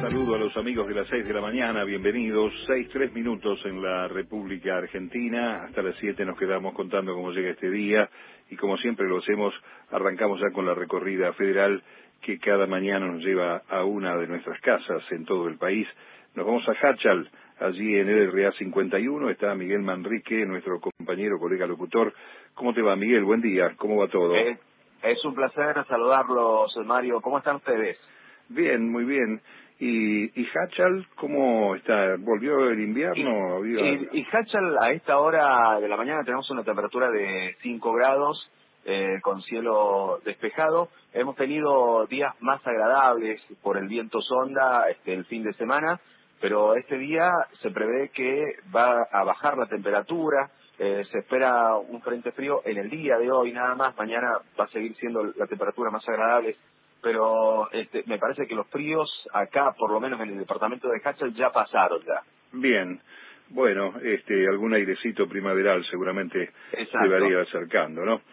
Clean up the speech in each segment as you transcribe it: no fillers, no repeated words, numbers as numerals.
Saludo a los amigos de las 6 de la mañana, bienvenidos. 6:03 en la República Argentina. Hasta las 7 nos quedamos contando cómo llega este día y como siempre lo hacemos, arrancamos ya con la recorrida federal que cada mañana nos lleva a una de nuestras casas en todo el país. Nos vamos a Hachal, allí en el RA 51 está Miguel Manrique, nuestro compañero, colega locutor. ¿Cómo te va, Miguel? Buen día, ¿cómo va todo? Es un placer saludarlos, Mario. ¿Cómo están ustedes? Bien, muy bien. ¿Y Hachal cómo está? ¿Volvió el invierno? Y Hachal, a esta hora de la mañana tenemos una temperatura de 5 grados, con cielo despejado. Hemos tenido días más agradables por el viento sonda el fin de semana, pero este día se prevé que va a bajar la temperatura. Se espera un frente frío en el día de hoy nada más. Mañana va a seguir siendo la temperatura más agradable, pero me parece que los fríos acá, por lo menos en el departamento de Hachal, ya pasaron ya. Bien, bueno, algún airecito primaveral seguramente se Exacto. varía acercando, ¿no?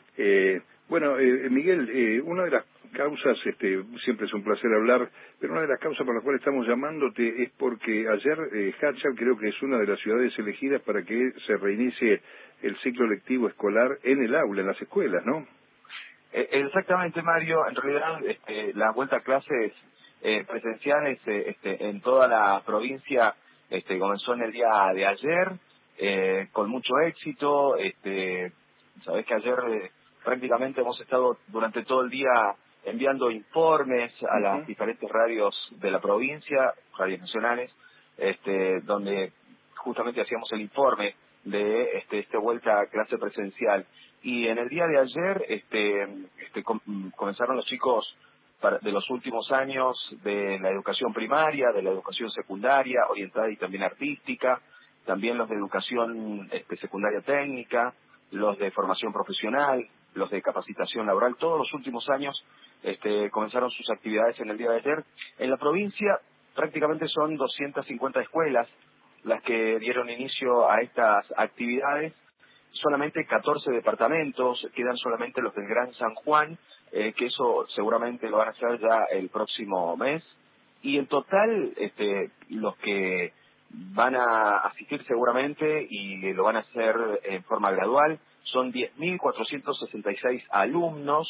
Miguel, una de las causas, siempre es un placer hablar, pero una de las causas por las cuales estamos llamándote es porque ayer Hachal creo que es una de las ciudades elegidas para que se reinicie el ciclo lectivo escolar en el aula, en las escuelas, ¿no? Exactamente, Mario. En realidad, la vuelta a clases presenciales en toda la provincia comenzó en el día de ayer, con mucho éxito. Sabés que ayer prácticamente hemos estado durante todo el día enviando informes a las diferentes radios de la provincia, radios nacionales, donde justamente hacíamos el informe de esta vuelta a clase presencial. Y en el día de ayer comenzaron los chicos de los últimos años de la educación primaria, de la educación secundaria, orientada y también artística, también los de educación secundaria técnica, los de formación profesional, los de capacitación laboral. Todos los últimos años comenzaron sus actividades en el día de ayer. En la provincia prácticamente son 250 escuelas las que dieron inicio a estas actividades. Solamente 14 departamentos, quedan solamente los del Gran San Juan, que eso seguramente lo van a hacer ya el próximo mes. Y en total, los que van a asistir seguramente y lo van a hacer en forma gradual son 10.466 alumnos.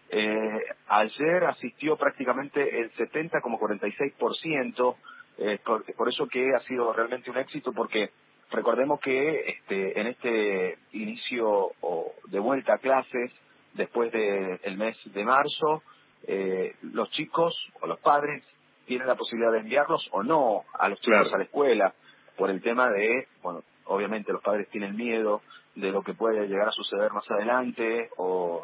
Ayer asistió prácticamente el 70,46%, por eso que ha sido realmente un éxito, porque recordemos que en este inicio de vuelta a clases, después del mes de marzo, los chicos o los padres tienen la posibilidad de enviarlos o no a los chicos a la escuela, por el tema de, bueno, obviamente los padres tienen miedo de lo que puede llegar a suceder más adelante, o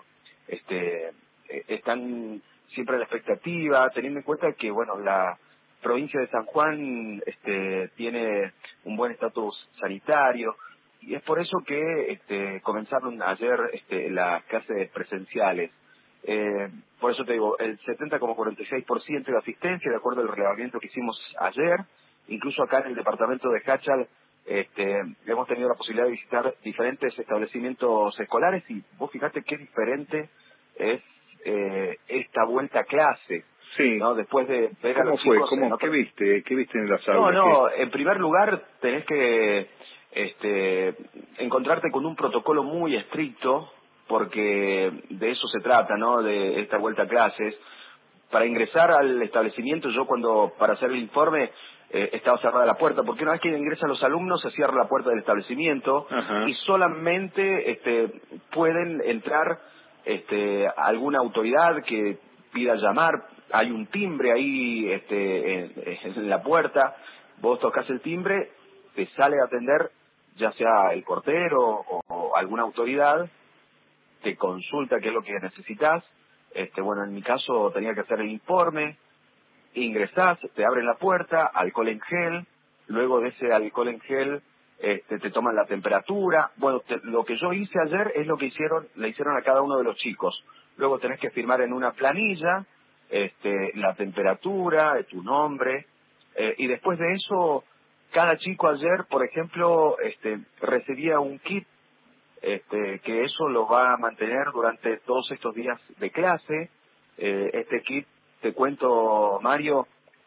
están siempre a la expectativa, teniendo en cuenta que, bueno, la provincia de San Juan tiene un buen estatus sanitario, y es por eso que comenzaron ayer las clases presenciales. Por eso te digo, el 70,46% de asistencia, de acuerdo al relevamiento que hicimos ayer. Incluso acá en el departamento de Hachal hemos tenido la posibilidad de visitar diferentes establecimientos escolares, y vos fijate qué diferente es esta vuelta a clase. Sí. ¿No? Después de ver a los chicos... ¿Qué viste? ¿Qué viste en las aulas? No, en primer lugar tenés que encontrarte con un protocolo muy estricto, porque de eso se trata, ¿no? De esta vuelta a clases. Para ingresar al establecimiento, yo para hacer el informe, estaba cerrada la puerta, porque una vez que ingresan los alumnos se cierra la puerta del establecimiento. Ajá. Y solamente pueden entrar alguna autoridad que pida llamar. Hay un timbre ahí en la puerta, vos tocas el timbre, te sale a atender ya sea el portero o alguna autoridad, te consulta qué es lo que necesitas. Bueno, en mi caso tenía que hacer el informe, ingresás, te abren la puerta, alcohol en gel, luego de ese alcohol en gel te toman la temperatura. Bueno, lo que yo hice ayer es lo que le hicieron a cada uno de los chicos. Luego tenés que firmar en una planilla la temperatura, tu nombre, y después de eso, cada chico ayer, por ejemplo, recibía un kit, que eso lo va a mantener durante todos estos días de clase. Este kit, te cuento, Mario,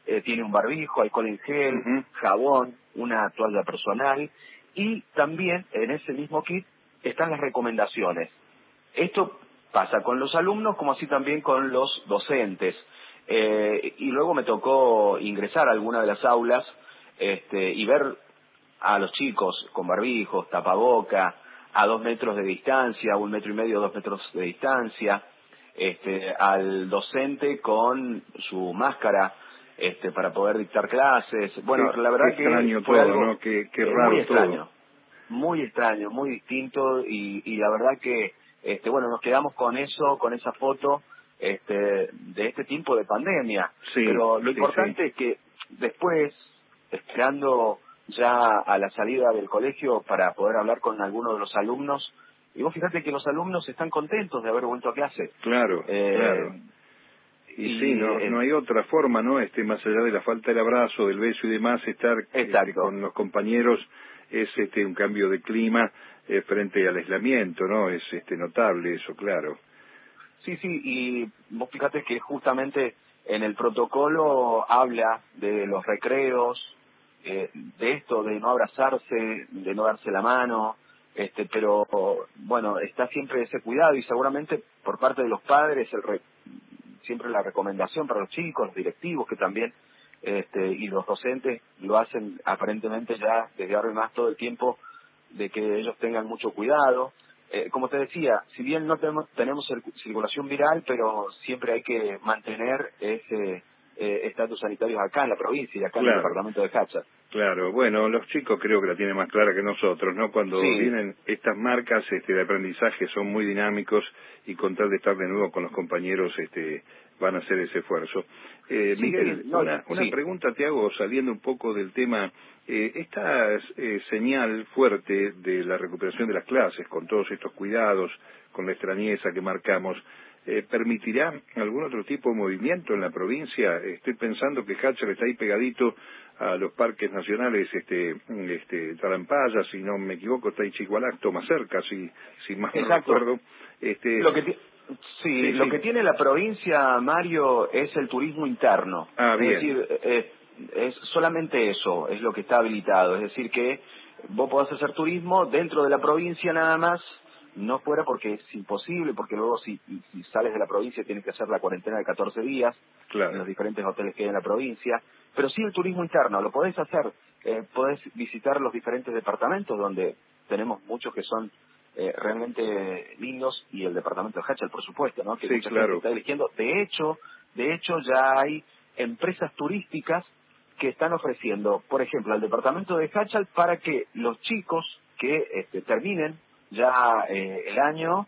tiene un barbijo, alcohol en gel, Ujú. jabón, una toalla personal, y también en ese mismo kit están las recomendaciones. Esto pasa con los alumnos como así también con los docentes. Y luego me tocó ingresar a alguna de las aulas y ver a los chicos con barbijos, tapaboca, a 2 metros de distancia, 1,5 metros, 2 metros de distancia, al docente con su máscara para poder dictar clases. Bueno, la Qué verdad que extraño fue todo, algo ¿no? Qué muy raro todo. extraño, muy distinto, y la verdad que bueno, nos quedamos con eso, con esa foto de este tiempo de pandemia. Sí, Pero lo sí, sí. importante es que después, esperando ya a la salida del colegio para poder hablar con algunos de los alumnos, y vos fíjate que los alumnos están contentos de haber vuelto a clase. Claro, claro. Eh, Y sí, y no hay otra forma, ¿no? Más allá de la falta del abrazo, del beso y demás, estar exacto. con los compañeros es un cambio de clima frente al aislamiento, ¿no? Es notable eso, claro. Sí, sí, y vos fíjate que justamente en el protocolo habla de los recreos, de esto, de no abrazarse, de no darse la mano, pero bueno, está siempre ese cuidado, y seguramente por parte de los padres siempre la recomendación para los chicos, los directivos que también, y los docentes lo hacen aparentemente ya desde ahora en más todo el tiempo, de que ellos tengan mucho cuidado. Como te decía, si bien no tenemos circulación viral, pero siempre hay que mantener ese estatus sanitario acá en la provincia y acá en el Claro, departamento de Cacha. claro. Bueno, los chicos creo que la tienen más clara que nosotros, ¿no? Cuando Sí, vienen estas marcas de aprendizaje son muy dinámicos y con tal de estar de nuevo con los compañeros van a hacer ese esfuerzo. sí, sí, Miguel, no, una sí, pregunta te hago saliendo un poco del tema. Esta señal fuerte de la recuperación de las clases, con todos estos cuidados, con la extrañeza que marcamos, ¿permitirá algún otro tipo de movimiento en la provincia? Estoy pensando que Hatcher está ahí pegadito a los parques nacionales, Tarampaya, si no me equivoco, está ahí Chihualacto, más cerca, si mal no exacto. recuerdo. Lo que sí, Sí, lo sí. que tiene la provincia, Mario, es el turismo interno. Ah, Es bien. decir, es solamente eso, es lo que está habilitado. Es decir, que vos podés hacer turismo dentro de la provincia nada más, no fuera porque es imposible, porque luego si sales de la provincia tienes que hacer la cuarentena de 14 días en Claro. los diferentes hoteles que hay en la provincia. Pero sí el turismo interno, lo podés hacer. Podés visitar los diferentes departamentos donde tenemos muchos que son realmente lindos, y el departamento de Hachal, por supuesto, ¿no? Que Sí, mucha gente claro. está eligiendo. De hecho ya hay empresas turísticas que están ofreciendo, por ejemplo, al departamento de Hachal para que los chicos que terminen ya el año,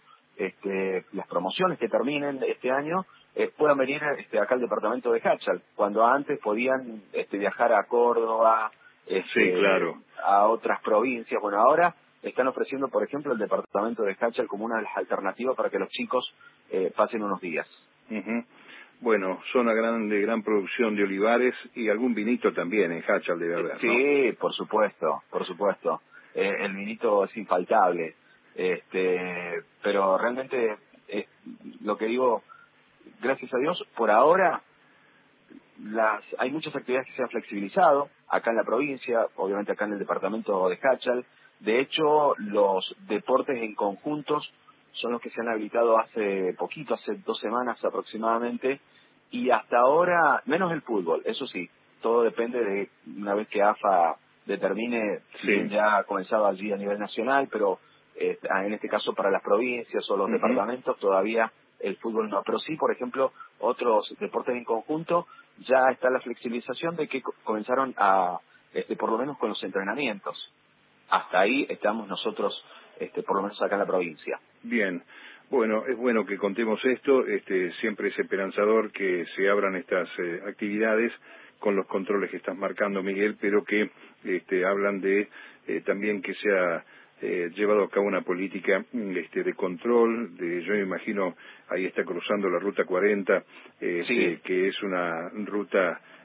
las promociones que terminen este año, puedan venir acá al departamento de Hachal, cuando antes podían viajar a Córdoba, Sí, claro. a otras provincias. Bueno, ahora están ofreciendo, por ejemplo, el departamento de Hachal como una de las alternativas para que los chicos pasen unos días. Ujú. Bueno, zona de gran producción de olivares y algún vinito también en Hachal debe haber, ¿no? Sí, por supuesto, por supuesto. El vinito es infaltable. Pero realmente, lo que digo, gracias a Dios, por ahora hay muchas actividades que se han flexibilizado acá en la provincia, obviamente acá en el departamento de Hachal. De hecho, los deportes en conjuntos son los que se han habilitado hace poquito, hace 2 semanas aproximadamente, y hasta ahora, menos el fútbol, eso sí, todo depende de una vez que AFA determine, si bien Sí. ya ha comenzado allí a nivel nacional, pero en este caso para las provincias o los Ujú. departamentos todavía el fútbol no. Pero sí, por ejemplo, otros deportes en conjunto, ya está la flexibilización de que comenzaron a, por lo menos con los entrenamientos. Hasta ahí estamos nosotros, por lo menos acá en la provincia. Bien. Bueno, es bueno que contemos esto. Siempre es esperanzador que se abran estas actividades con los controles que estás marcando, Miguel, pero que hablan de también que sea llevado a cabo una política de control. Yo me imagino ahí está cruzando la ruta 40, Sí, que es una ruta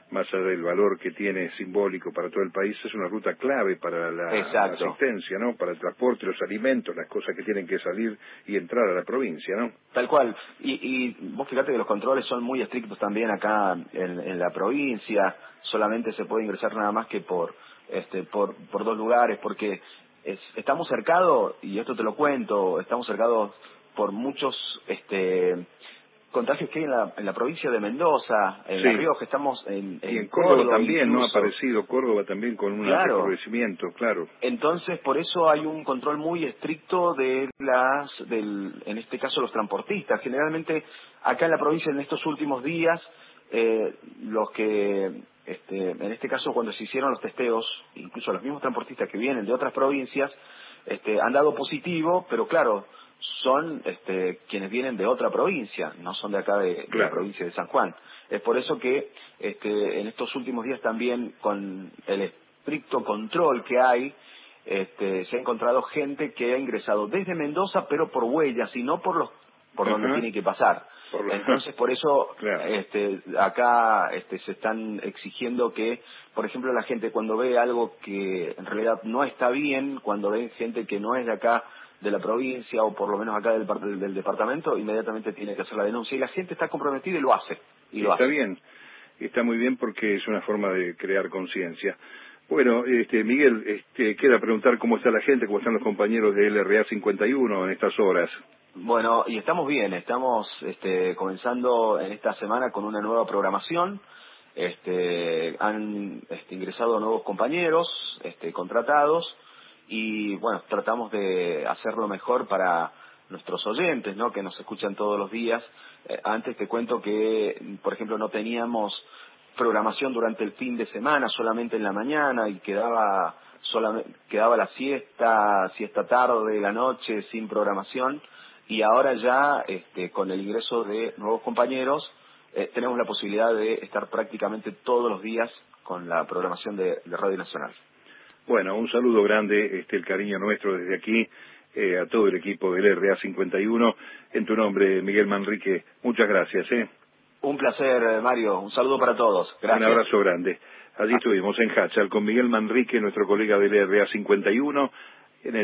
más allá del valor que tiene simbólico para todo el país, es una ruta clave para la asistencia, ¿no? Para el transporte, los alimentos, las cosas que tienen que salir y entrar a la provincia, ¿no? Tal cual. Y vos fíjate que los controles son muy estrictos también acá en la provincia. Solamente se puede ingresar nada más que por 2 lugares, porque estamos cercados, y esto te lo cuento, estamos cercados por muchos contagios que hay en la provincia de Mendoza, en La Rioja, estamos y en Córdoba también, incluso. ¿no? Ha aparecido Córdoba también con un recrudecimiento, claro. Entonces, por eso hay un control muy estricto de en este caso, los transportistas. Generalmente, acá en la provincia, en estos últimos días, los que, en este caso, cuando se hicieron los testeos, incluso los mismos transportistas que vienen de otras provincias, han dado positivo, pero claro, son quienes vienen de otra provincia, no son de acá de la provincia de San Juan. Es por eso que en estos últimos días también, con el estricto control que hay, se ha encontrado gente que ha ingresado desde Mendoza, pero por huellas y no por donde tiene que pasar. Entonces, por eso acá se están exigiendo que, por ejemplo, la gente cuando ve algo que en realidad no está bien, cuando ven gente que no es de acá, de la provincia, o por lo menos acá del departamento, inmediatamente tiene que hacer la denuncia. Y la gente está comprometida y lo hace. Está bien, está muy bien, porque es una forma de crear conciencia. Bueno, Miguel, queda preguntar cómo está la gente, cómo están los compañeros de LRA 51 en estas horas. Bueno, y estamos bien, estamos comenzando en esta semana con una nueva programación. Han ingresado nuevos compañeros contratados, y bueno, tratamos de hacerlo mejor para nuestros oyentes, ¿no?, que nos escuchan todos los días. Antes te cuento que, por ejemplo, no teníamos programación durante el fin de semana, solamente en la mañana, y quedaba la siesta tarde, la noche, sin programación. Y ahora ya, con el ingreso de nuevos compañeros, tenemos la posibilidad de estar prácticamente todos los días con la programación de Radio Nacional. Bueno, un saludo grande, el cariño nuestro desde aquí, a todo el equipo del RA 51. En tu nombre, Miguel Manrique, muchas gracias. Un placer, Mario. Un saludo para todos. Gracias. Un abrazo grande. Allí estuvimos en Hachal con Miguel Manrique, nuestro colega del RA 51,